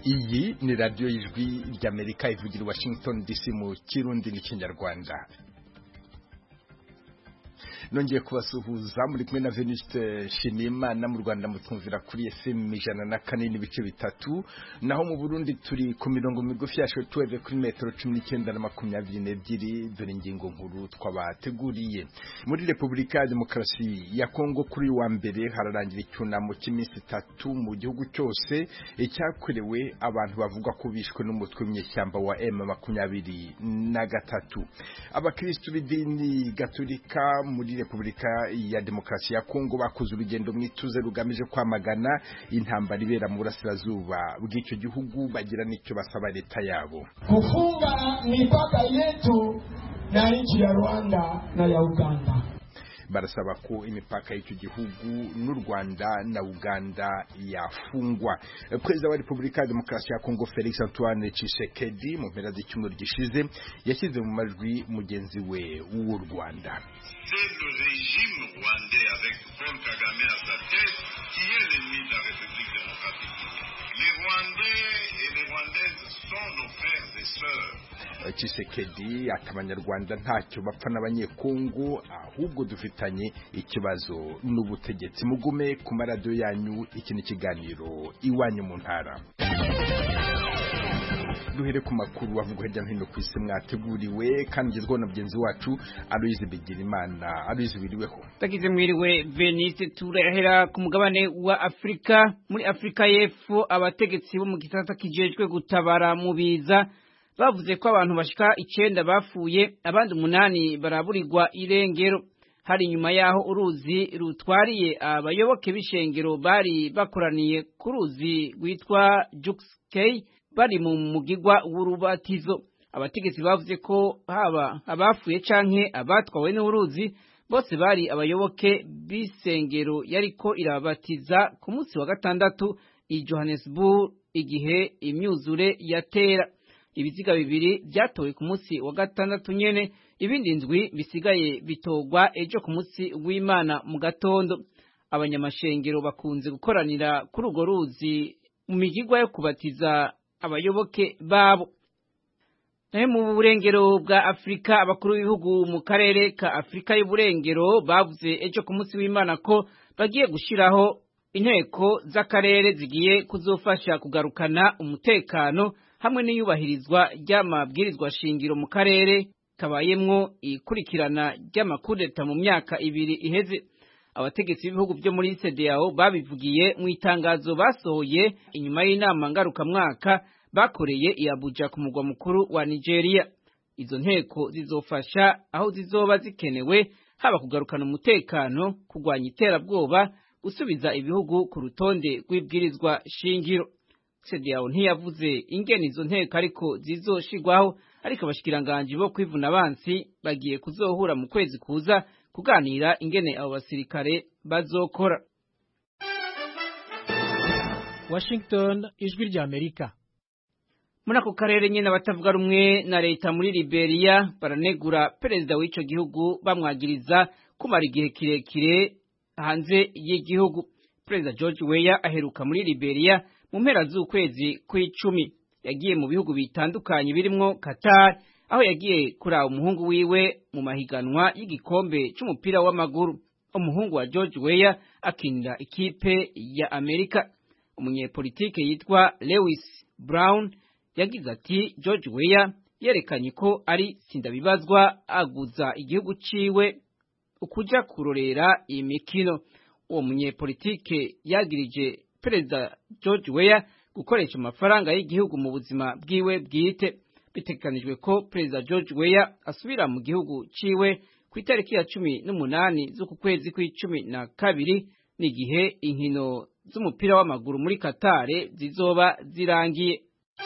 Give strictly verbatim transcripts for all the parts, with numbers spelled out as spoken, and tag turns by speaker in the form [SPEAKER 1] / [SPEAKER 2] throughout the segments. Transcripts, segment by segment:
[SPEAKER 1] Iyi ni radio y'ijwi ry'Amerika ivugira i Washington D C mu Kirundi n'Ikinyarwanda. Nongeye kubasuhuza muri kumwe na Venuste Shimimana mu Rwanda mutwumvira kuri F M ijana na kane n'ibice bitatu, naho mu Burundi turi ku mirongo migufi ya shortwave kuri metero cumi n'icyenda na makumyabiri n'ebyiri. Dore ingingo nkuru twabateguriye. Muri Repubulika ya Demokarasi ya Kongo kuri wa mbere hararangira icyunamo cy'iminsi itatu mu gihugu cyose icyakorewe abantu bavuga ko bishwe n'umutwe w'imyeshyamba wa M makumyabiri na gatatu. Abakristo b'idini Gatolika muri Repubulika ya Demokarasi ya Kongo bakoze urugendo mwituze rugamije kwamagana intambara ibera mu burasirazuba bw'icyo gihugu, bagira n'icyo basaba leta yabo.
[SPEAKER 2] Kufunga mipaka yetu na nchi ya Rwanda na ya Uganda.
[SPEAKER 1] Barasaba ko imipaka y'icyo gihugu n'u Rwanda na Uganda yafungwa. Perezida wa Repubulika ya Demokarasi ya Kongo Felix Antoine Tshisekedi mu mpera z'icyumweru gishize yashyize mu majwi mugenzi we w'u Rwanda.
[SPEAKER 3] C'est le régime rwandais avec Paul Kagame à sa tête qui est l'ennemi de la République démocratique. Les Rwandais et les Rwandaises sont nos frères et sœurs.
[SPEAKER 1] Tshisekedi akabanyarwanda ntacyo bapfa n'abanyekongo, ahubwo dufitanye ikibazo n'ubutegetsi. Mugume ku maradiyo yanyu, iki ni ikiganiro Iwanyu mu Ntara. Duhere ku makuru avuga hirya no hino ku isi mwateguriwe kandi ngezweho na mugenzi wacu Aloise Bigirimana. Aloise, wiriweho?
[SPEAKER 4] Tagize mwiriwe Venice. Turahera ku mugabane wa Afrika. Muri Afrika y'Epfo abategetsi bo mu gisata kijejwe gutabara mu biza bavuze ko abantu bashika icenda bafuye, abandi umunani baraburirwa irengero. Hari nyuma yaho uruzi rutwariye abayoboke b'ishengero bari bakoraniye ku ruzi rwitwa Juxkei bari mu mugigwa w'urubatizo. Abategetsi bavuze ko haba abafuye canke abatwawe n'uruzi bose bari abayoboke b'isengero yariko irabatiza ku munsi wa gatandatu i Johannesburg igihe imyuzure yatera. Ibiziga bibiri byatowe ku munsi wa gatandatu nyene, ibindi ndwi bisigaye bitogwa ejo ku munsi w'Imana mu gatondo. Abanyamashengero bakunze gukoranira kuri urwo ruzi mu migigwa yo kubatiza abayoboke babo. Nahe mu burengero bwa Afrika, abakuru b'ibihugu mu karere ka Afrika y'uburengero bavuze ejo ku munsi w'Imana ko bagiye gushiraho inteko z'akarere zigiye kuzofasha kugarukana umutekano hamwe n'iyubahirizwa ry'amabwirizwa shingiro mu karere kabayemwo ikurikirana ry'amakudeta mu myaka ibiri iheze. Abategetsi b'ibihugu byo muri C D A O babivugiye mu itangazo basohoye inyuma y'inama ngarukamwaka bakoreye i Abuja ku mugwa mukuru wa Nigeria. Izo nteko zizofasha aho zizoba zikenewe, haba kugarukana umutekano, kugwanya iterabwoba, gusubiza ibihugu ku rutonde rw'ibwirizwa shingiro. C D A O ntiyavuze ingene izo nteko ariko zizoshigwaho, ariko abashikiranganje bo kwivuna abansi bagiye kuzohura mu kwezi kuza kuganira ingene abo basirikare bazokora.
[SPEAKER 5] Washington, ijwi ry'Amerika.
[SPEAKER 4] Muri ako karere nyene abatavuga rumwe na leta muri Liberia baranegura perezida w'ico gihugu bamwagiriza kumara igihe kirekire hanze y'igihugu. Perezida George Weah aheruka muri Liberia mu mpera z'ukwezi kw'icumi. Yagiye mu bihugu bitandukanye birimwo Qatar, aho yagiye kuraba umuhungu wiwe mu mahiganwa y'igikombe c'umupira w'amaguru. Umuhungu wa George Weah akinira ikipe ya Amerika. Umunyepolitike yitwa Lewis Brown yagize ati George Weah yerekanye ko ari sindabibazwa aguza igihugu ciwe ukuja kurorera imikino. Uwo munyepolitike yagirije perezida George Weah gukoresha amafaranga y'igihugu mu buzima bwiwe bwite. Bitegekanijwe ko perezida George Weah asubira mu gihugu ciwe ku itariki ya cumi n'umunani z'uku kwezi kw'icumi na kabiri, n'igihe inkino z'umupira w'amaguru muri Qatar zizoba zirangiye.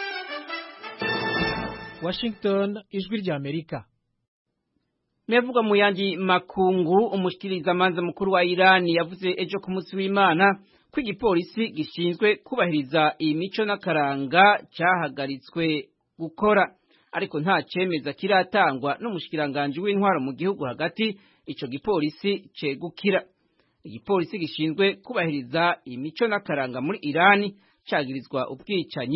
[SPEAKER 5] Washington, ijwi ry'Amerika.
[SPEAKER 4] Mevuga mu yandi makungu, umushikiriza manza mukuru wa Iran yavuze ejo ku munsi w'Imana ko igipolisi gishinzwe kubahiriza imico n'akaranga cyahagaritswe gukora, ariko nta cemeza kiratangwa n'umushikiranganje w'intwaro mu gihugu hagati ico gipolisi cegukira. Igipolisi gishinzwe kubahiriza imico n'akaranga muri Iran cagirizwa ubwicanyi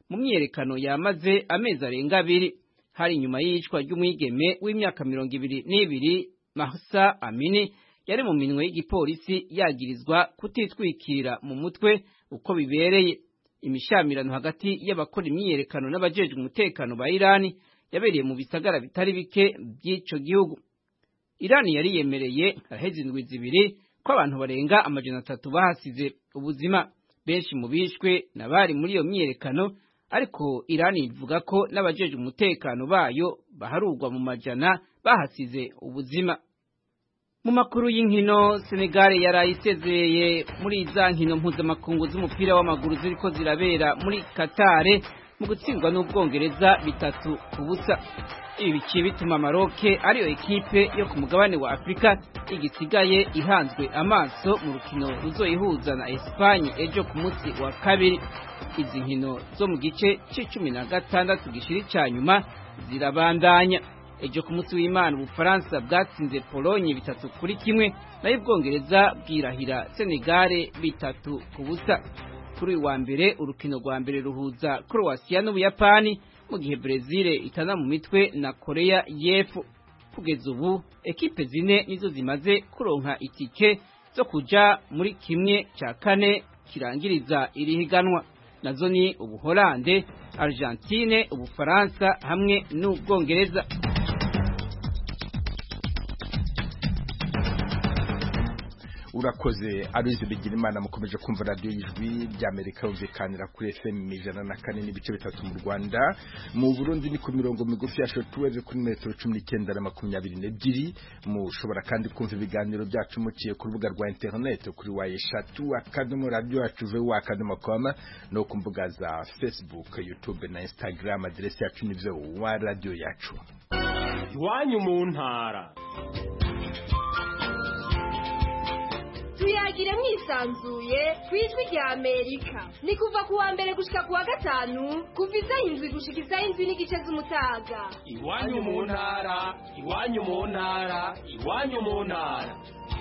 [SPEAKER 4] mu myiyerekano yamaze amezi arenga abiri. Hari inyuma y'iyicwa ry'umwigeme w'imyaka mirongo ibiri n'ibiri Mahsa Amini yari mu minwe y'igipolisi yagirizwa kutitwikira mu mutwe uko bibereye. Imishamirano hagati y'abakora imyiyerekano n'abajejwe umutekano ba Irani yabereye mu bisagara bitari bike by'ico gihugu. Irani yari yemereye haraheze indwi zibiri ko abantu barenga amajana atatu bahasize ubuzima. Benshi mu bishwe n'abari muri iyo myiyerekano, ariko Irani ivuga ko n'abajejwe umutekano bayo baharurwa mu majana bahasize ubuzima. Mu makuru y'inkino, Senegal yarayisezeye muri za nkino mpuzamakungu z'umupira w'amaguru ziriko zirabera muri Qatar mu gutsindwa n'Ubwongereza bitatu ku busa. Ibi biciye bituma Maroc ariyo ekipe yo ku mugabane wa Afrika igisigaye ihanzwe amaso mu rukino ruzoyihuza na Espagne ejo ku munsi wa kabiri. Izi nkino zo mu gice c'icumi na gatandatu gishiri ca nyuma zirabandanya. Ejo ku munsi w'Imana Ubufaransa bwatsinze Pologne bitatu kuri kimwe, nayo Ubwongereza bwirahira Senegal bitatu ku busa. Kuri wa mbere urukino rwa mbere ruhuza Croatia n'Ubuyapani, mu gihe Brazil itana mu mitwe na Korea y'Epfo. Kugeza ubu ekipe zine nizo zimaze kuronka itike zo kuja muri kimwe cya kane kirangiriza iri higanwa. Nazo ni Ubuholande, Argentine, Ubufaransa hamwe n'Ubwongereza.
[SPEAKER 1] Urakoze Aloise Bigirimana. Mukomeje kumva radio y'Ijwi ry'Amerika uzikanira kuri F M ijana na kane n'ibice bitatu mu Rwanda. Mu Burundi ni ku mirongo migufi ya shortwave kuri metero cumi n'icyenda na makumyabiri n'ebyiri. Mushobora kandi kumva ibiganiro byacu muciye ku rubuga rwa internet kuri wa eshatu akadomo radio yacu v akadomo com no ku mbuga za Facebook, YouTube na Instagram. Adresi yacu ni v wa radio yacu.
[SPEAKER 6] Iwanyu mu ntara.
[SPEAKER 7] Tuyagire mwisanzuye kwijwi rya Amerika. Ni kuva kuwa mbere gushika kuwa gatanu, kuva izayindwi gushika izayindwi n'igice z'umutaga.
[SPEAKER 6] Iwanyu mu ntara, iwanyu mu ntara, iwanyu mu ntara.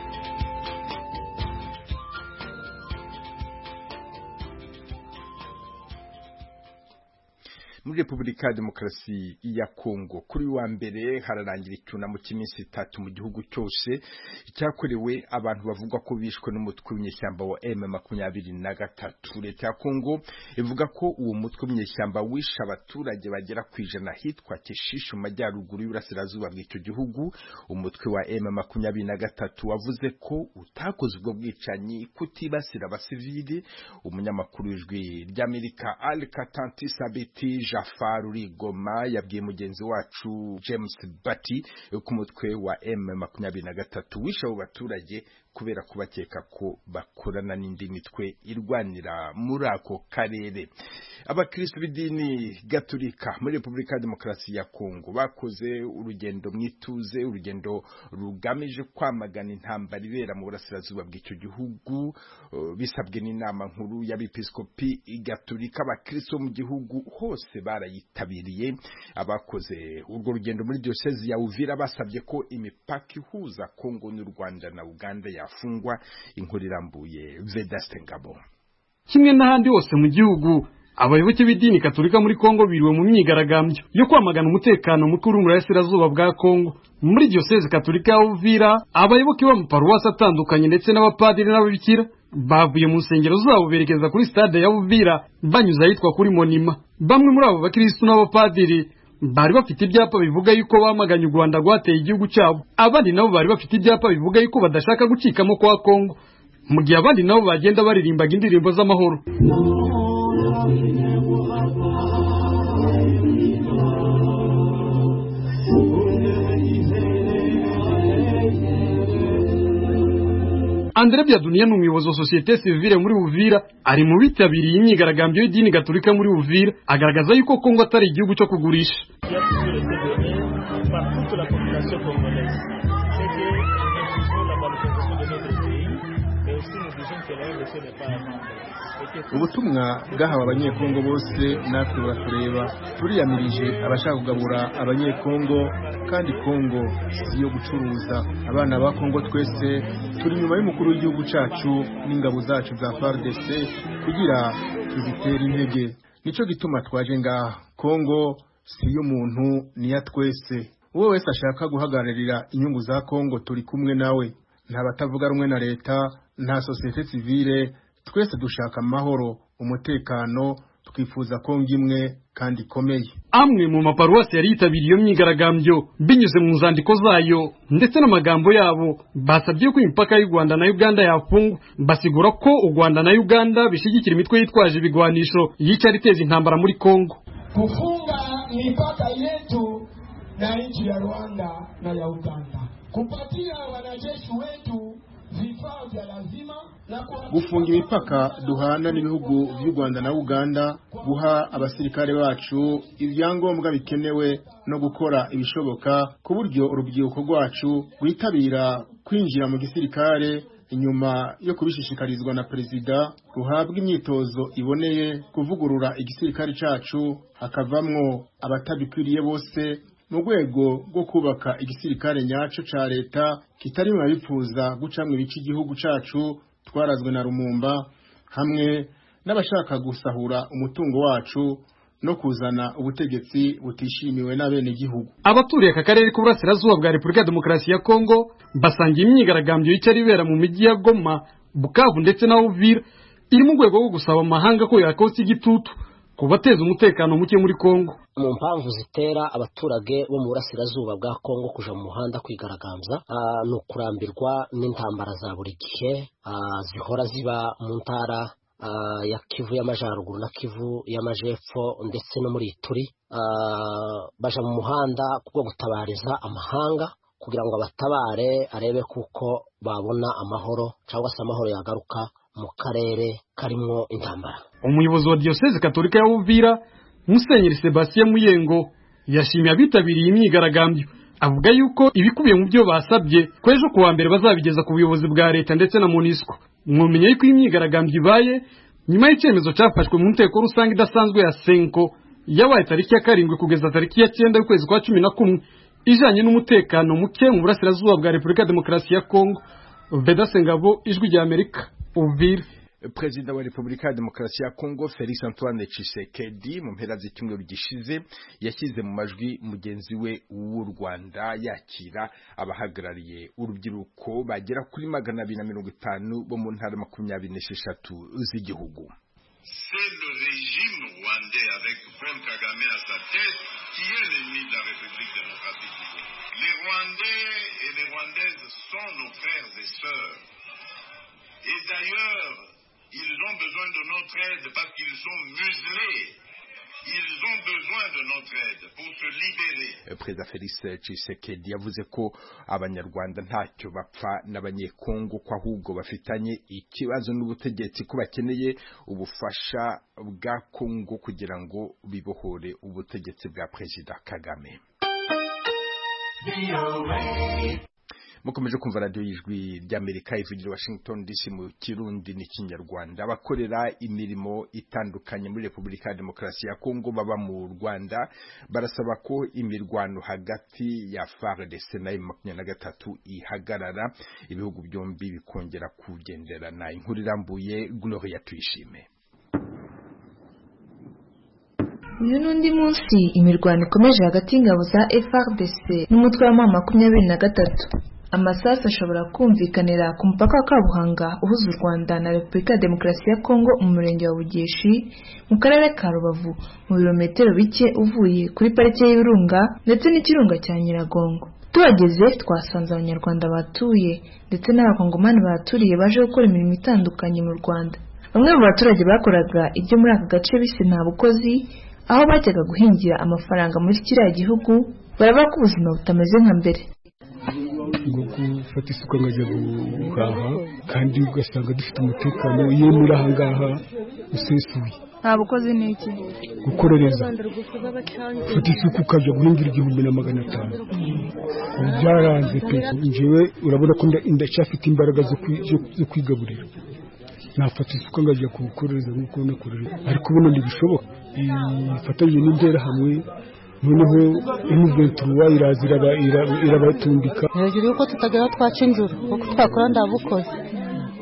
[SPEAKER 1] Muri Republika ya Demokarasi ya Kongo kuri wa mbere hararangira icyunamo cy'iminsi itatu mu gihugu cyose cyakorewe abantu bavugwa ko bishwe n'umutwe w'inyeshyamba wa M makumyabiri na gatatu. Leta ya Kongo ivuga ko uwo mutwe w'inyeshyamba wishe abaturage bagera ku ijana hitwa Kishishu mu majyaruguru y'Uburasirazuba bw'icyo gihugu. Umutwe wa M makumyabiri na gatatu wavuze ko utakoze ubwo bwicanyi kutibasira abasivili. Umunyamakuru w'Ijwi ry'Amerika Al Katanti Sabiti Jafar Urigoma yabwiye mugenzi wacu James Bati ku mutwe wa M makumyabiri na gatatu wishe abo baturage kubera kubakeka ko bakorana n'indi mitwe irwanira muri ako karere. Abakristo b'idini Gatolika muri Republika ya Demokarasi ya Kongo bakoze urugendo mwituze, urugendo rugamije kwamagana intambara ibera mu burasirazuba bw'icyo gihugu, bisabwe n'inama nkuru y'abepiskopi Gatolika. Abakristo mu gihugu hose barayitabiriye. Abakoze urwo rugendo muri diocese ya Uvira basabye ko imipaka ihuza Kongo n'u Rwanda na Uganda yafungwa. Inkuru irambuye Vedaste Ngabo.
[SPEAKER 8] Kimwe n'ahandi hose mu gihugu, abayoboke b'idini Katolika muri Kongo biriwe mu myigaragambyo yo kwamagana umutekano mukuru mu burasirazuba bwa Kongo. Muri diocese Katolika ya Uvira, abayoboke bo mu paruwasi atandukanye ndetse n'abapadiri n'ababikira bavuye mu nsengero zabo berekeza kuri stade ya Uvira banyuze ahitwa kuri Monima. Bamwe muri abo bakristo n'abapadiri bari bafite ibyapa bivuga yuko bamaganye u Rwanda rwateye igihugu cyabo. Abandi nabo bari bafite ibyapa bivuga yuko badashaka gucikamo kwa Kongo, mu gihe abandi nabo bagenda baririmbaga indirimbo z'amahoro. Andre Biadunia n'umuyobozi wa societe civile muri Uvira ari mu bitabiriye imyigaragambyo y'idini Gatolika muri Uvira, agaragaza yuko Kongo atari igihugu cyo kugurisha.
[SPEAKER 9] Ubutumwa bwahawe abanyekongo bose natwe buratureba. Turiyamirije abashaka kugabura abanyekongo, kandi Kongo si yo gucuruza. Abana ba Kongo twese turi nyuma y'umukuru w'igihugu cyacu n'ingabo zacu za F A R D C kugira tuzitere intege. nico gituma twaje ngaha. Kongo si y'umuntu ni ya twese. Uwo wese ashaka guhagararira inyungu za Kongo turi kumwe nawe. Nta batavuga rumwe na leta, nta societe civile, twese dushaka amahoro, umutekano, twifuza Kongo imwe kandi ikomeye.
[SPEAKER 8] Amwe mu maparuwasi yari yitabiriye iyo myigaragambyo binyuze mu nzandiko zayo ndetse n'amagambo yabo basabye ko imipaka y'u Rwanda na Uganda yafungwa, basigura ko u Rwanda na Uganda bishigikira imitwe yitwaje ibigwanisho yica riteza intambara muri Kongo.
[SPEAKER 2] Kufunga mipaka yetu na nchi ya Rwanda na ya Uganda, kupatia wanajeshi wetu vifaa vya lazima na
[SPEAKER 9] gufunga imipaka duhana n'ibihugu by'u Rwanda na Uganda, guha abasirikare bacu ibyangombwa bikenewe no gukora ibishoboka ku buryo urubyiruko rwacu rwitabira kwinjira mu gisirikare inyuma yo kubishishikarizwa na perezida, ruhabwa imyitozo iboneye kuvugurura igisirikare cacu hakavamwo abatabikwiriye bose mu rwego rwo kubaka igisirikare nyaco ca leta kitari mu bifuza gucamwe ibice igihugu cacu twarazwe na Rumumba, hamwe n'abashaka gusahura umutungo wacu no kuzana ubutegetsi butishimiwe n'abene gihugu.
[SPEAKER 8] Abaturiye aka karere k'uburasirazuba bwa Repubulika ya Demokarasi ya Kongo basangiye imyigaragambyo y'icari ibera mu mijyi ya Goma, Bukavu ndetse na Uvira iri mu rwego rwo gusaba amahanga ko yakotsa igitutu kubateza umutekano muke muri Kongo.
[SPEAKER 10] Mu mpamvu zitera abaturage bo mu burasirazuba bwa Kongo kuja mu muhanda kwigaragambya no kurambirwa n'intambara za buri gihe zihora ziba mu ntara Uh, ya Kivu y'Amajyaruguru na Kivu y'Amajepfo ndetse no muri Ituri, uh, baja mu muhanda kubwo gutabariza amahanga kugira ngo abatabare arebe kuko babona amahoro cyangwa se amahoro yagaruka mu karere karimwo intambara.
[SPEAKER 8] Umuyobozi wa Diocese Katolika ya Uvira, Musenyeri Sebastien Muyengo, yashimiye abitabiriye imyigaragambyo, avuga yuko ibikubiye mu byo basabye kwejo kuwa mbere bazabigeza ku buyobozi bwa leta ndetse na MONUSCO. Mwumenye yuko imyigaragambyo ibaye nyuma y'icyemezo cyafashwe mu nteko rusange idasanzwe ya Senko yabaye tariki ya karindwi kugeza tariki ya cyenda y'ukwezi kwa cumi na kumwe ijanye n'umutekano muke mu burasirazuba bwa Repubulika ya Demokarasi ya Kongo. Vedaste Ngabo, Ijwi rya Amerika, Uvira.
[SPEAKER 1] Perezida wa Repubulika ya Demokarasi ya Kongo Felix Antoine Tshisekedi mu mpera z'icyumweru gishize yashyize mu majwi mugenzi we w'u Rwanda yakira abahagarariye urubyiruko bagera kuri magana abiri na mirongo itanu bo mu ntara makumyabiri n'esheshatu z'igihugu.
[SPEAKER 3] C'est le régime rwandais avec Paul Kagame à sa tête qui est l'ennemi de la République démocratique du Congo. Les Rwandais et les Rwandaises sont nos frères et sœurs. Et d'ailleurs, ils ont besoin de notre aide parce qu'ils sont muselés. Ils ont besoin de notre aide pour se libérer.
[SPEAKER 1] Perezida Felix Tshisekedi yavuze ko abanyarwanda ntacyo bapfa n'abanyekongo ko ahubwo bafitanye ikibazo n'ubutegetsi ko bakeneye ubufasha bwa Kongo kugira ngo bibohore ubutegetsi bwa Perezida Kagame. Mukomeje kumva radio y'Ijwi ry'Amerika ivugira Washington D C mu Kirundi n'Ikinyarwanda. Abakorera imirimo itandukanye muri Repubulika ya Demokarasi ya Kongo baba mu Rwanda barasaba ko imirwano hagati ya F A R D C na M makumyabiri na gatatu ihagarara, ibihugu byombi bikongera kugenderana. Inkuru irambuye Gloria Tuyishime.
[SPEAKER 11] Uyu nundi munsi imirwano ikomeje hagati y'ingabo za F A R D C n'umutwe wa M makumyabiri na gatatu. Amasasu ashobora kumvikanira ku mupaka wa Kabuhanga uhuza u Rwanda na Repubulika ya Demokarasi ya Kongo mu murenge wa Bugeshi mu karere ka Rubavu mu birometero bike uvuye kuri parike y'Ibirunga ndetse n'ikirunga cya Nyiragongo. Tuhageze twasanze abanyarwanda batuye ndetse n'abakongomani baturiye baje gukora imirimo itandukanye mu Rwanda. Bamwe mu baturage bakoraga ibyo muri aka gace bise nta bukozi, aho bajyaga guhingira amafaranga muri kiriya gihugu, baravuga ko ubuzima butameze nka mbere.
[SPEAKER 12] Ngo gufata isuka ngajya guhaha kandi ugasanga dufite umutekano iyo muri aha ngaha usesuye.
[SPEAKER 13] Nta bukozi ni iki?
[SPEAKER 12] Gukorereza. Ufite isuka ukajya guhingira igihumbi na magana atanu. Byaranze pe, njyewe urabona ko ndacyafite imbaraga zo kwigaburira. Nafata isuka ngajya kukorereza nk'uko nakorera, ariko ubuno ntibishoboka. Ifatanyije n'intera hamwe noneho imuventura irazira irabatundika
[SPEAKER 13] hejuru yuko tutagera twaca injuru kuko twakora ndabukoze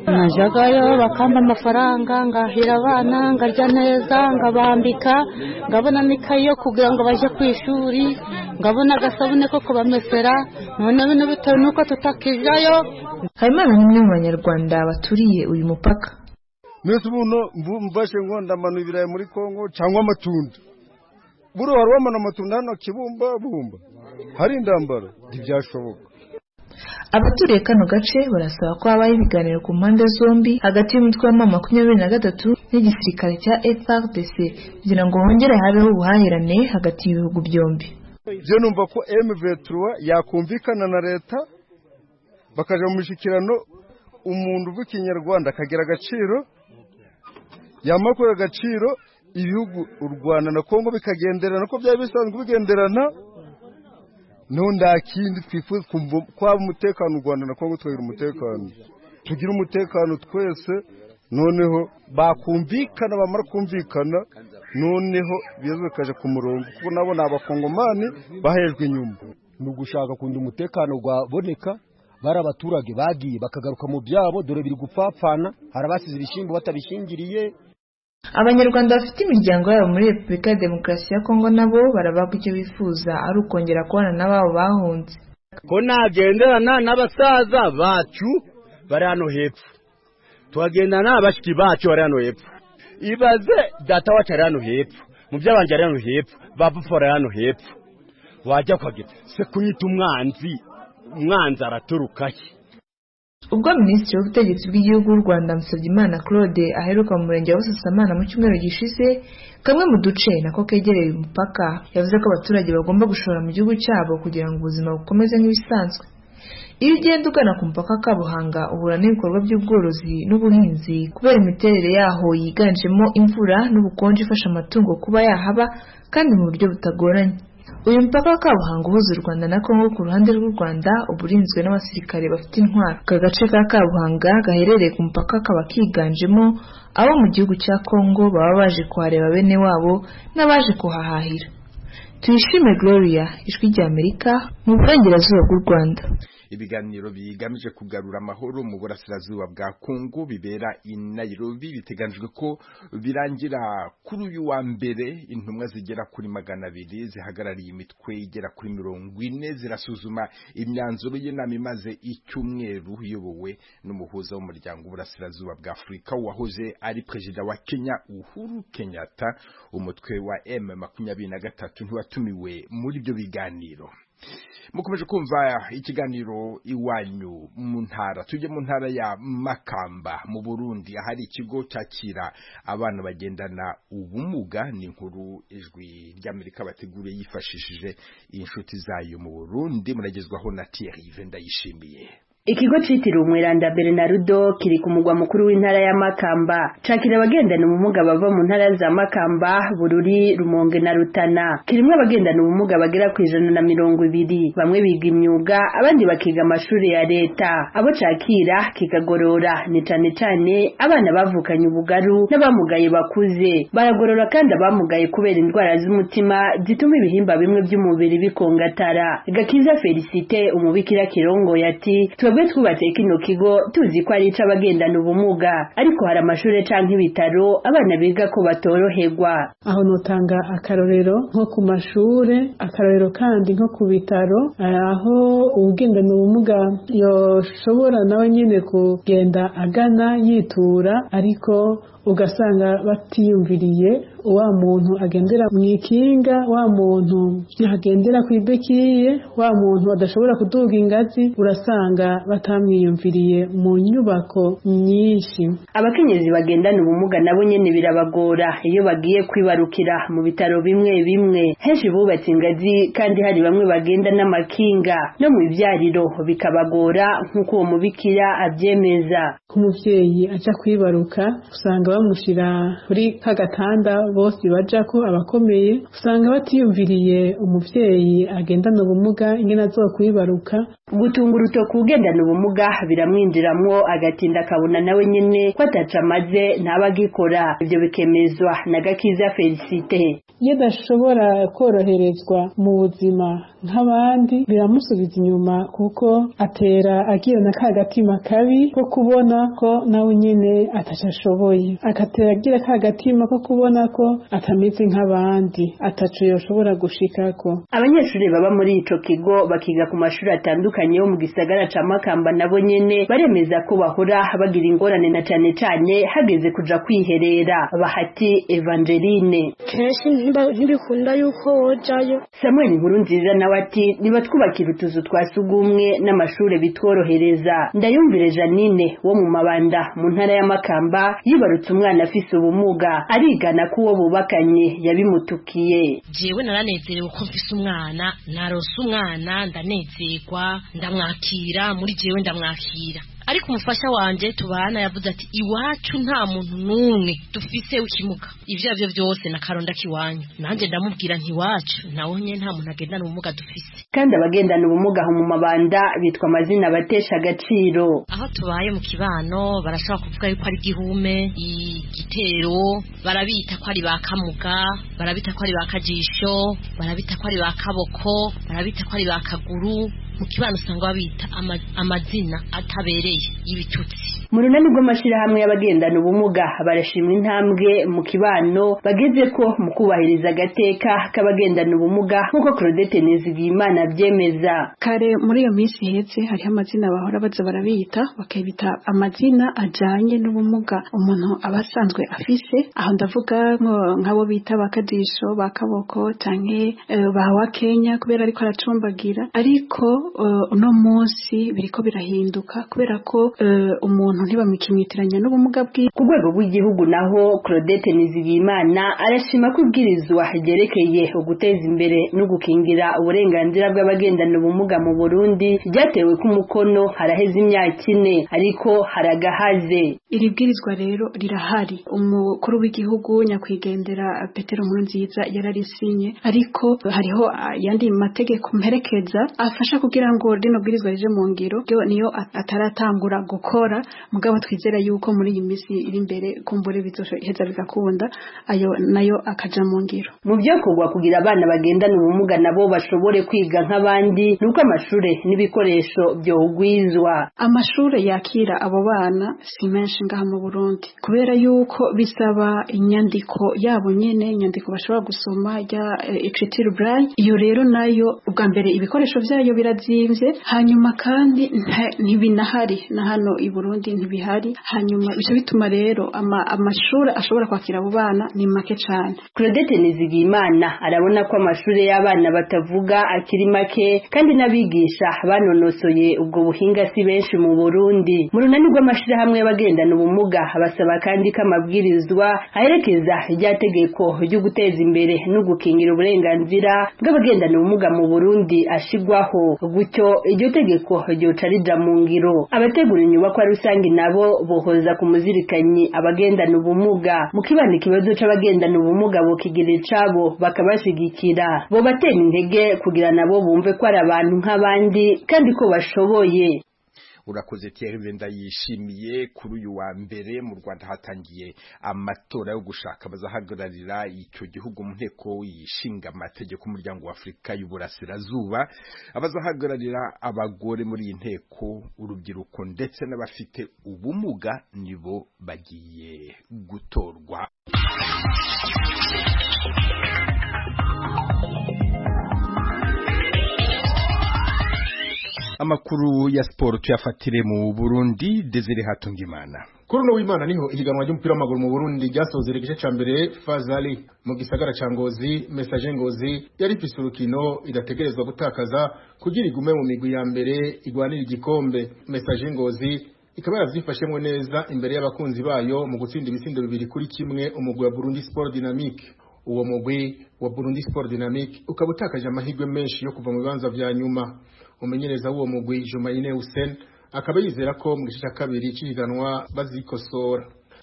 [SPEAKER 13] najagayo bakamba amafaranga ngahira abana ngarya neza ngabambika ngabona n'ikayi yo kugira ngo baje ku ishuri ngabona agasabune ko kubamesera none bino bitewe nuko tutakijayo.
[SPEAKER 11] Habimana ni umwe mu banyarwanda baturiye uyu mupaka.
[SPEAKER 14] Mwese buno mvashe ngo ndamanu ibirayi muri Kongo cyangwa amatunda buro harwamana amatunda hano Kibumba bumba hari indambara ntibyashoboka.
[SPEAKER 11] Abaturiye kano gace barasaba ko habaye ibiganiro ku mpande zombi hagati y'umutwe wa makumyabiri na gatatu n'igisirikare cya F A R D C kugira ngo hongere habeho ubuhahirane hagati y'ibihugu byombi.
[SPEAKER 14] Je numva ko M vingt trois yakumvikana na leta bakaja mu mishikirano umuntu w'ikinyarwanda akagira agaciro yamakora agaciro ibihugu u Rwanda na Kongo bikagenderana ko byari bisanzwe bigenderana. Nunda kindi twifuza kwa umutekano u Rwanda na Kongo twagira umutekano tugira umutekano twese noneho bakumvikana bamara kumvikana noneho biyezo kaje ku murongo kuko nabo nabakongomani bahejwe inyuma
[SPEAKER 15] no gushaka kundi umutekano gwaboneka bara abaturage bagiye bakagaruka mu byabo dore biri gupfapfana harabasize ibishimbo batabishingiriye.
[SPEAKER 11] Abanyarwanda bafite imiryango yabo muri Repubulika ya Demokarasi ya Kongo nabo barabaga icyo bifuza ari ukongera kubana n'ababo bahunze
[SPEAKER 16] ko nagenderana n'abasaza bacu bari hano hepfo tuhagendana n'abashiki bacu bari hano hepfo ibaze data wacu ari hano hepfo mu by'abanje ari hano hepfo babufora hano hepfo wajya kwagira se kunyita umwanzi umwanzi araturukaye.
[SPEAKER 11] Ubwo Minisitiri w'Ubutegetsi bw'Igihugu w'u Rwanda Musabyimana Claude aheruka mu murenge wa Busasamana mu cyumweru gishize kamwe mu duce nako kegereye umupaka yavuze ko abaturage bagomba gushora mu gihugu cyabo kugira ngo ubuzima bukomeze nk'ibisanzwe. Iyo ugenda ugana ku mupaka Kabuhanga uhura n'ibikorwa by'ubworozi n'ubuhinzi kubera imiterere yaho yiganjemo imvura n'ubukonje ifasha amatungo kuba yahaba kandi mu buryo butagoranye. Uyu mpaka wa Kabuhanga uhuza u Rwanda na Kongo ku ruhande rw'u Rwanda uburinzwe n'abasirikare bafite intwaro. Aka gace ka Kabuhanga gaherereye ku mupaka kaba kiganjemo abo mu gihugu cya Kongo baba baje kuhareba bene wabo n'abaje kuhahahira. Tuyishime Gloria, Ijwi ry'Amerika mu burengerazuba bw'u Rwanda.
[SPEAKER 1] Ibiganiro bigamije kugarura amahoro mu burasirazuba bwa Kongo bibera i Nairobi biteganijwe ko birangira kuri uyu wa mbere. Intumwa zigera kuri magana abiri zihagarariye imitwe igera kuri mirongo ine zirasuzuma imyanzuro y'inama imaze icyumweru iyobowe n'umuhuza w'umuryango w'uburasirazuba bwa Afurika wahoze ari perezida wa Kenya Uhuru Kenyatta. Umutwe wa M makumyabiri na gatatu ntiwatumiwe muri ibyo biganiro. Mukomeje kumva ikiganiro iwanyu mu ntara. Tujye mu ntara ya Makamba mu Burundi ahari ikigo cyakira abana bagendana ubumuga. Ni inkuru Ijwi ry'Amerika bateguriye yifashishije inshuti zayo mu Burundi. Muragezwaho na Thierry Vendayishimiye.
[SPEAKER 17] Ikigo citiriwe Umweranda Bernardo kiri ku mugwa mukuru w'intara ya Makamba cakira abagendana ubumuga bava mu ntara za Makamba, Bururi, Rumonge na Rutana. Kirimwe abagendana ubumuga bagera ku ijana na mirongo ibiri. Bamwe biga imyuga abandi bakiga amashuri ya leta. Abo cakira kikagorora ni cane cane abana bavukanye ubugaru n'abamugaye bakuze. Baragorora kandi abamugaye kubera indwara z'umutima zituma ibihimba bimwe by'umubiri bikongatara. Gakiza Felicite umubikira Kirongo yati twebwe twubatse kino kigo tuzi ko ari c'abagendana ubumuga ariko hari amashuri canke ibitaro abana biga ko batoroherwa.
[SPEAKER 18] Aho notanga akarorero nko ku mashure, akarorero kandi nko ku bitaro aho ugendana ubumuga yoshobora nawe nyene kugenda agana yitura ariko ugasanga batiyumviriye wa muntu agendera mu ikinga, wa muntu yagendera kwibekiye, wa muntu adashobora kuduga ingazi, urasanga batamwiyumviriye mu nyubako nyinshi.
[SPEAKER 17] Abakenyezi bagendana ubumuga nabo nyene birabagora iyo bagiye kwibarukira mu bitaro bimwe bimwe. Henshi bubatse ingazi kandi hari bamwe bagenda n'amakinga no mu ivyariro bikabagora nk'uko uwo mubikira avyemeza.
[SPEAKER 18] Ku muvyeyi aja kwibaruka usanga bamushira kuri kagatanda bose baja ko abakomeye, usanga batiyumviriye umuvyeyi agendana ubumuga ingene azokwibaruka
[SPEAKER 17] gutunga urutoki ugendana ubumuga biramwinjiramwo agatinda akabona nawe nyene ko ataca amaze ntabagikora. Ivyo bikemezwa na Gakiza Felicite.
[SPEAKER 18] iyo adashobora koroherezwa mu buzima nk'abandi biramusubiza inyuma kuko atera agira na ka gatima kabi ko kubona ko nawe nyene ataca ashoboye, agatera agira ka gatima ko kubona ko atameze nk'abandi, ataco yoshobora gushikako.
[SPEAKER 17] Abanyeshuri baba muri ico kigo bakiga ku mashuri atandukanye yo mu gisagara ca Makamba nabo nyene baremeza ko bahora bagira ingorane na cane cane hageze kuja kwiherera. Bahati Evangeline:
[SPEAKER 19] kenshi ntibikunda yuko wojayo.
[SPEAKER 17] Samuel Nkurunziza nawe ati nibatwubakira utuzu twa sugumwe n'amashure bitworohereza. Ndayumvire Janine wo mu Mabanda mu ntara ya Makamba yibarutse umwana afise ubumuga arigana ko uwo bubakanye yabimutukiye.
[SPEAKER 20] Jewe naranezerewe ko mfise umwana, narose umwana ndanezerwa, ndamwakira muri jewe ndamwakira. Ariko umufasha wanje tubana yavuze ati iwacu nta muntu numwe dufise ukimuga, ivyo avyo byose nakaronda kiwanyu. Nanje ndamubwira nti wacu nawe nye nta muntu agendana ubumuga dufise.
[SPEAKER 17] Kandi abagendana ubumuga mu Mabanda bitwa amazina batesha agaciro.
[SPEAKER 20] Aho tubaye mu kibano barashobora kuvuga yuko ari gihume, igitero, barabita ko ari bakamuga, barabita ko ari bakajisho, barabita ko ari bakaboko, barabita ko ari bakaguru. Mu kibano usanga babita ama, amazina atabereye y'ibitutsi.
[SPEAKER 17] Mu runani rw'amashirahamwe y'abagendana ubumuga barashimwa intambwe mu kibano bageze ko mu kubahiriza agateka k'abagendana ubumuga nk'uko Claudette Nizigiyimana byemeza.
[SPEAKER 21] Kare muri iyo minsi hetse hariho amazina bahora baza barabita, bakabita amazina ajanye n'ubumuga umuntu abasanzwe afise. Aho ndavuga nk'abo bita bakadisho, bakaboko canke uh, bawa Kenya kubera ariko aracumbagira. Ariko Uh, uno munsi biriko birahinduka kubera ko uh, umuntu ntibamikimitiranya n'ubumuga bwi.
[SPEAKER 17] Ku rwego rw'igihugu naho Claudette Nizigiyimana arashima kubwirizwa ryerekeye uguteza imbere no gukingira uburenganzira bw'abagendana ubumuga mu Burundi ryatewe ku mukono haraheze imyaka ine, ariko haragahaze.
[SPEAKER 21] Iri bwirizwa rero rirahari. Umukuru w'igihugu nyakwigendera Petero Nkurunziza yararisinye, ariko hariho yandi mategeko mperekeza afasha kugira ngo rino bwirizwa rije mu ngiro niyo ataratangura gukora, mugabo twizera yuko muri iyi misi iri imbere kumbure bizoheza bigakunda ayo nayo akaja mu ngiro.
[SPEAKER 17] Mu byo kugwa kugira abana bagendana ubumuga nabo bashobore kwiga nk'abandi nuko amashure n'ibikoresho byo ugwizwa.
[SPEAKER 21] Amashure yakira abo bana si menshi ngaha mu Burundi kubera yuko bisaba inyandiko yabo nyene, inyandiko bashobora gusoma ya écriture braille. Iyo rero nayo ubwa mbere ibikoresho vyayo birazimvye, hanyuma kandi ntibinahari na hano i Burundi ntibihari, hanyuma bice bituma rero ama, amashuri ashobora kwakira abo bana ni make cyane.
[SPEAKER 17] Claudette Nizigiyimana arabona ko amashuri y'abana batavuga akiri make kandi n'abigisha banonosoye ubwo buhinga si benshi mu Burundi. Mu runani rw'amashirahamwe y'abagendana ubumuga basaba kandi ko amabwirizwa aherekeza ryategeko ryo guteza imbere no gukingira uburenganzira bw'abagendana ubumuga mu Burundi ashigwaho, gutyo iryo tegeko ryoca rija mu ngiro. Abategura inyubakwa rusangi nabo bohoza ku muzirikanyi abagendana ubumuga mu kibanda ikibazo c'abagendana ubumuga bokigira icabo bakabashigikira, bo batera intege kugira nabo bumve ko ari abantu nk'abandi kandi ko bashoboye.
[SPEAKER 1] Urakoze Thierry Venda yishimiye. Kuri uyu wa mbere mu Rwanda hatangiye amatora yo gushaka bazahagararira icyo gihugu mu nteko yishinga amategeko y'umuryango wa Afurika y'Uburasirazuba. Abazahagararira abagore muri iyi nteko, urubyiruko ndetse n'abafite ubumuga nibo bagiye gutorwa. Amakuru ya sport tuyafatire mu Burundi. Desire Hatungimana.
[SPEAKER 9] Kuri no w'Imana niho ihiganwa ry'umupira w'amaguru mu Burundi ryasozera igice ca mbere. Fazali mu gisagara ca Ngozi, Message Ngozi yari ifise urukino idategerezwa gutakaza kugira igume mu migwi ya mbere igwanira igikombe. Message Ngozi ikaba yavyifashemwe neza imbere y'abakunzi bayo mu gutsinda ibitsindo bibiri kuri kimwe umugwi wa Burundi Sport Dynamique. Uwo mugwi wa Burundi Sport Dynamique ukaba utakaje amahirwe menshi yo kuva mu bibanza vya nyuma. Umenyereza w'uwo mugwi Jumaine Hussein akaba yizera ko mu gice cya kabiri cy'ihiganwa bazikosora.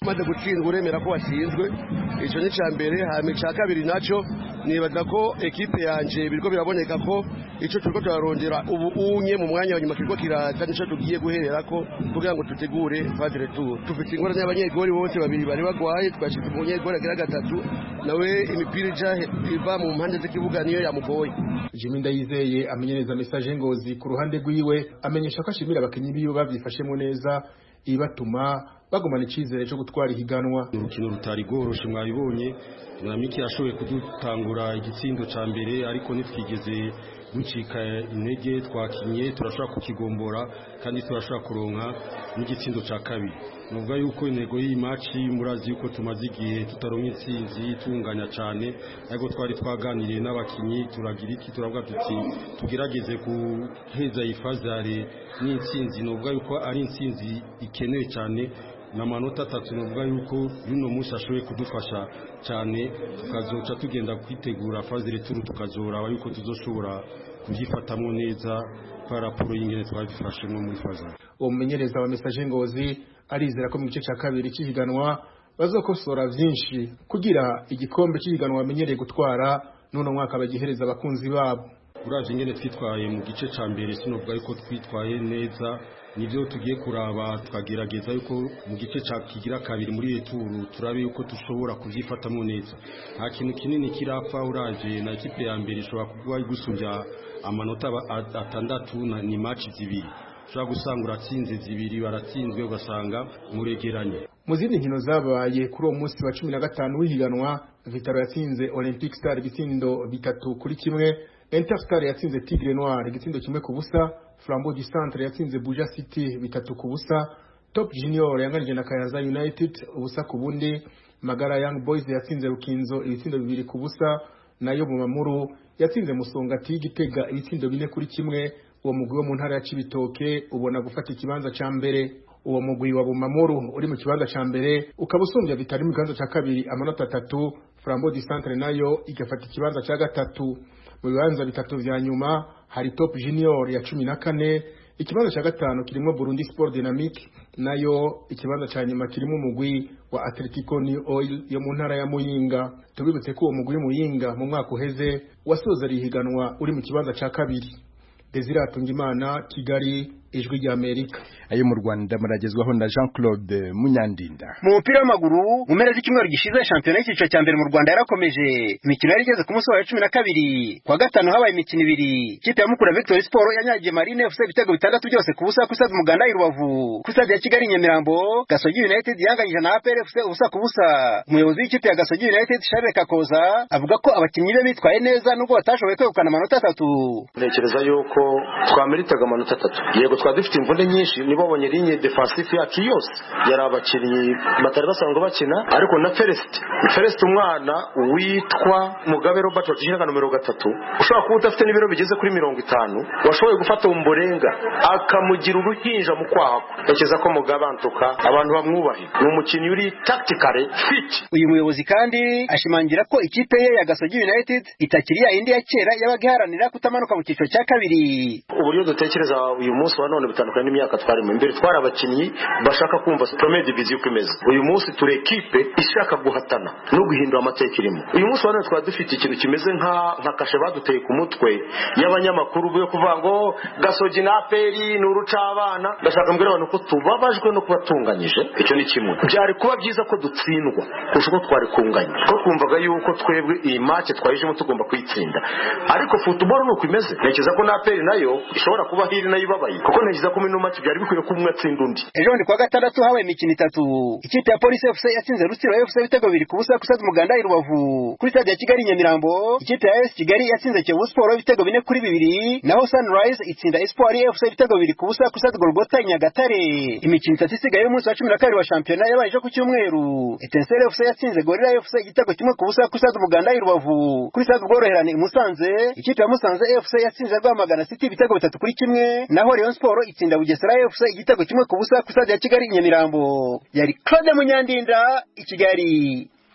[SPEAKER 5] maze gutsindwa uremera ko watsinzwe icyo ni cya mbere hanyuma icya kabiri nacyo nibaza ko ekipe yanje biriko biraboneka ko icyo turiko turarondera ubu unye mu mwanya wa nyuma kiriko kiraza nico tugiye guherera ko kugira ngo tutegure phase retour tufite ingorane y'abanyegori bose babiri bari bagwaye twashize umunyegori agira gatatu nawe imipira ija iva mu mpande z'ikibuga niyo yamugoye.
[SPEAKER 9] Jimmy Ndayizeye amenyereza message ngozi ku ruhande rwiwe amenyesha ko ashimira abakinyi biwe bavyifashemo neza ibatuma bagumana icizere cyo gutwara ihiganwa.
[SPEAKER 22] Urukino rutari goroshe mwabibonye Dinamike yashoboye kudutangura igitsindo ca mbere ariko nitwigeze ducika intege twakinye turashobora kukigombora kandi turashobora kuronka n'igitsindo ca kabiri. Nuvuga yuko intego y'iyi match murazi yuko tumaze igihe tutaronka intsinzi tunganya cyane ariko twari twaganiriye n'abakinyi turagira iki turavuga tuti tugerageze guheza ifazare n'intsinzi. Nuvuga yuko ari intsinzi ikenewe cyane na manota atatu nuvuga yuko yuno munsi ashoboye kudufasha cyane tukazoca tugenda kwitegura phase retour tukazora yuko tuzoshobora kugifatamo neza paraporo y'ingene twabifashemo muri phase.
[SPEAKER 9] Uwo mumenyereza wa message ngozi arizera ko mu gice cya kabiri cy'ihiganwa bazokosora byinshi kugira igikombe cy'ihiganwa bamenyereye gutwara none mwaka bagihereza abakunzi babo.
[SPEAKER 22] Uravye ingene twitwaye mu gice ca mbere sinovuga yuko twitwaye neza nivyo tugiye kuraba twagerageza yuko mu gice ca kigira kabiri muri returu turabe yuko dushobora kuvyifatamo neza. Nta kintu kinini kirapfa uraje na ekipe ya mbere ishobora kuba gusumbya amanota atandatu ni match zibiri ushobora gusanga uratsinze zibiri baratsinzwe ugasanga muregeranye.
[SPEAKER 9] Mu zindi nkino zabaye kuri uwo munsi wa cumi na gatanu w'ihiganwa Vitaro yatsinze Olympic Star ibitsindo bitatu kuri kimwe, Interstar yatsinze Tigre Noir igitsindo kimwe ku busa, Flambeau du Centre yatsinze Buja City bitatu ku busa, Top Junior yanganije na Kayanza United ubusa ku bundi, Magara Young Boys yatsinze Rukinzo ibitsindo bibiri ku busa, nayo mu Mamuru yatsinze Musongati Gitega ibitsindo bine kuri kimwe. Uwo mugwi wo mu ntara ya Cibitoke ubona gufata ikibanza ca mbere. Uwo mugwi wa Bumamuru uri mu kibanza ca mbere ukabusumbya Vitari mu kibanza ca kabiri amanota atatu, Flambeau du Centre nayo igafata ikibanza ca gatatu. Mu bibanza bitatu vya nyuma hari Top Junior ya cumi na kane, ikibanza ca gatanu kirimo Burundi Sport Dynamique, nayo ikibanza ca nyuma kirimo umugwi wa Atletico New Oil yo mu ntara ya Muyinga. Tubibutse ko uwo mugwi Muyinga mu mwaka uheze wasoza rihiganwa uri mu kibanza ca kabiri. Desire Tungimana, Kigali, Ijwi rya Amerika.
[SPEAKER 1] Ayo mu Rwanda maragezwaho na Jean-Claude Munyandinda.
[SPEAKER 23] Mu mupira w'amaguru mu mpera z'icyumweru gishize shampiyona y'icyiciro cya mbere mu Rwanda yarakomeje. Imikino yari igeze ku munsi wa cumi na kabiri. Kwa gatanu habaye imikino ibiri. Ikipe ya Mukura Victory Sport yanyagiye Marine F C ibitego bitandatu byose ku busa ku Stade Umuganda i Rubavu. Ku Stade ya Kigali Nyamirambo, Gasogi United yanganyije na A P R F C ubusa ku busa. Umuyobozi w'ikipe ya Gasogi United Charles Kakoza avuga ko abakinnyi be bitwaye neza nubwo batashoboye kwegukana amanota atatu.
[SPEAKER 24] Ntekereza yuko twameritaga amanota atatu. Yego twadufite imvune nyinshi nibo bonye linye defensive yacu yose yari abakinnyi batari basanzwe bakina, ariko na Felest Felest umwana witwa Mugabe Robert wakishaka numero gatatu ushobora kuba udafite n'ibiro bigeze kuri mirongo itanu washoboye gufata umborenga akamugira uruhinja mu kwaha. Ntekereza ko Mugabe antuka abantu bamwubahe ni umukinnyi uri tactically fit.
[SPEAKER 23] Uyu muyobozi kandi ashimangira ko ikipe ye ya Gasogi United itakiri ya indi ya kera yabagiharanira kutamanuka mu cyiciro cya kabiri.
[SPEAKER 24] Uburyo dutekereza uyu munsi wa none bitandukanye n'imyaka twarimo. Imbere twari abakinnyi bashaka kumva premier division uko imeze. Uyu munsi turi equipe ishaka guhatana no guhindura amateka irimo. Uyu munsi wa none twari dufite ikintu kimeze nka nka kashe baduteye ku mutwe y'abanyamakuru byo kuvuga ngo Gasogi na A P R ni urucabana. Ndashaka mbwira abantu ko tubabajwe no kubatunganyije. Icyo ni kimwe. Byari kuba byiza ko dutsindwa kurusha ko twari kunganya. Ko twumvaga yuko twebwe iyi match twayijemo tugomba kuyitsinda. Ariko football nuko imeze. Ntekereza ko na A P R nayo ishobora kuba hiri nayo ibabaye. Kuko ntekereza ko mino match byari bikwiye ko umwe atsinda undi.
[SPEAKER 23] Ejo ndi kwa gatandatu habaye imikino itatu. Ikipe ya Police F C yatsinze Rutsiro F C ibitego bibiri ku busa ku Stade Umuganda i Rubavu. Kuri Stade ya Kigali Nyamirambo, ikipe ya A S Kigali yatsinze Kiyovu Sport ibitego bine kuri bibiri, naho Sunrise itsinda Espoir F C ibitego bibiri ku busa ku Stade Golgota i Nyagatare. Imikino itatu isigaye y'umunsi wa cumi na kabiri wa shampiyona yabaye ejo ku cyumweru. Etincelle F C yatsinze Gorilla F C igitego kimwe ku busa ku Stade Umuganda i Rubavu. Kuri Stade Ubworoherane i Musanze, ikipe ya Musanze F C yatsinze Rwamagana City ibitego bitatu kuri kimwe, naho Rayon Sport itsinda Bugesera F C igitego kimwe ku busa ku Stade ya Kigali Nyamirambo. Yari Claude Munyandinda i Kigali.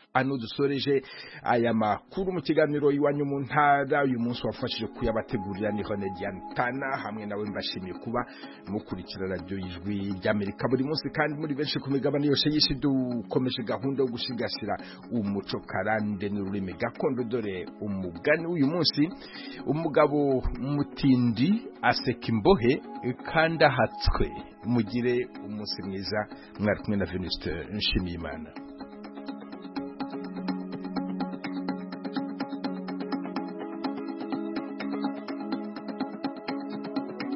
[SPEAKER 1] ano dusoreje aya makuru mu kiganiro iwanyu mu ntara uyu munsi wafashije kuyabategurira ni Hone Diantana hamwe nawe mbashimiye kuba mukurikira radio y'ijwi ry'Amerika buri munsi kandi muri benshi ku migabane yose y'isi dukomeje gahunda yo gushigasira umuco karande n'ururimi gakondo dore umugani uyu munsi umugabo mutindi aseka imbohe kandi ahatswe mugire umunsi mwiza mwari kumwe na Venuste Nshimiyimana.